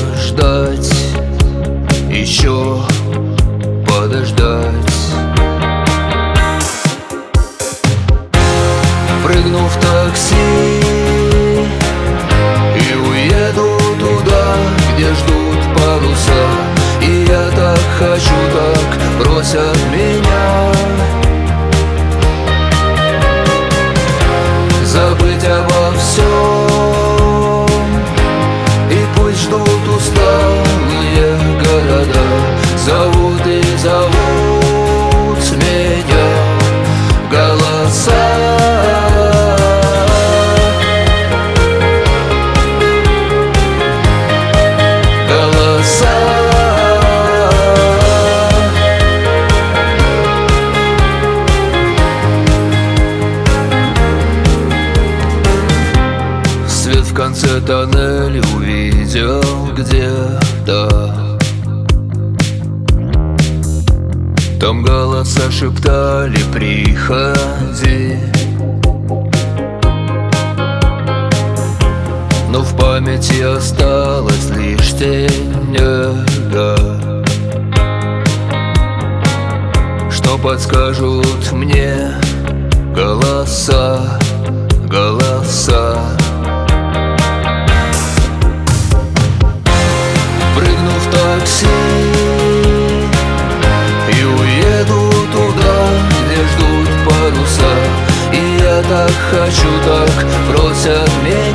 ждать, еще подождать. Прыгну в такси и уеду туда, где ждут паруса. И я так хочу, так просят меня забыть обо всем, и пусть ждут усталые города. Зовут и зовут меня голоса. Свет в конце тоннеля увидел где-то. Там голоса шептали: приходи. Но в памяти осталась лишь тень нега, что подскажут мне голоса, голоса. Прыгну в такси и уеду туда, где ждут паруса. И я так хочу, так просят меня